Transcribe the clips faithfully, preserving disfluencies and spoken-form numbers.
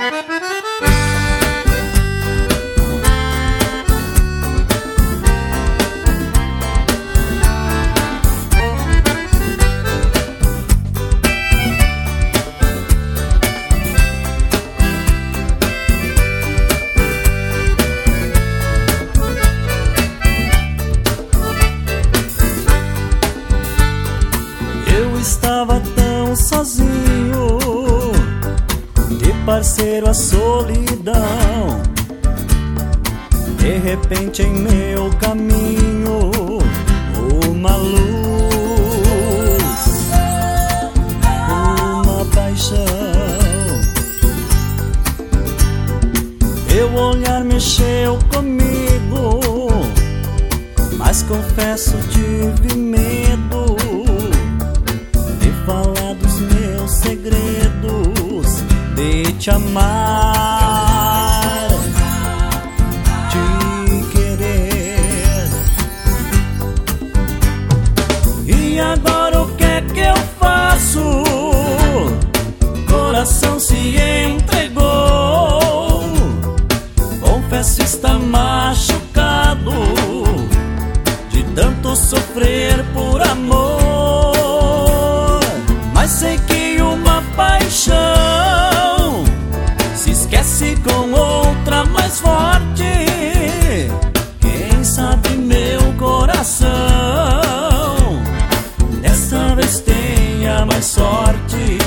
Estava tão sozinho, de parceiro a solidão. De repente em meu caminho uma luz, uma paixão. Teu olhar mexeu comigo, mas confesso tive medo falar dos meus segredos, de te amar, te querer. E agora o que é que eu faço? Coração se entregou, confesso está machucado de tanto sofrer por amor. Mas sei que uma paixão se esquece com outra mais forte. Quem sabe meu coração dessa vez tenha mais sorte.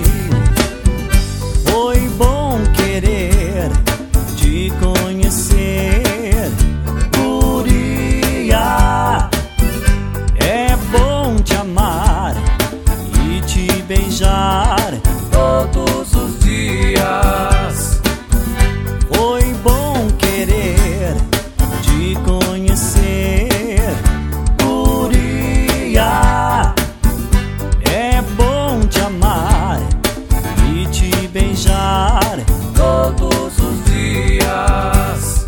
Foi bom querer te conhecer, guria. É bom te amar, te beijar todos os dias. Foi bom querer te conhecer, guria. É bom te amar e te beijar todos os dias.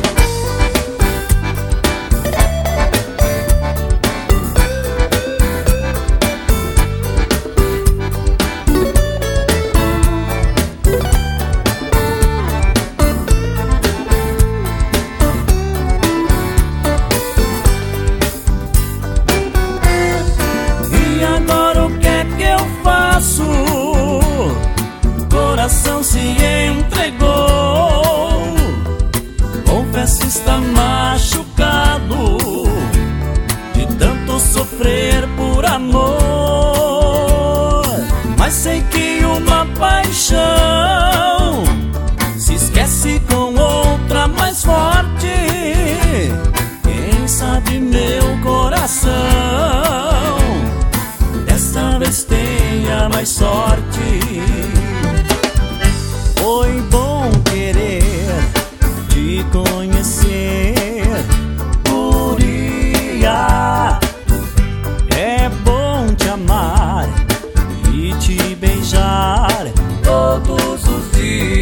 Coração se entregou, confesso está machucado de tanto sofrer por amor. Mas sei que uma paixão se esquece com outra mais forte. Quem sabe meu coração dessa vez tenha mais sorte. Foi bom querer te conhecer, guria. É bom te amar e te beijar todos os dias.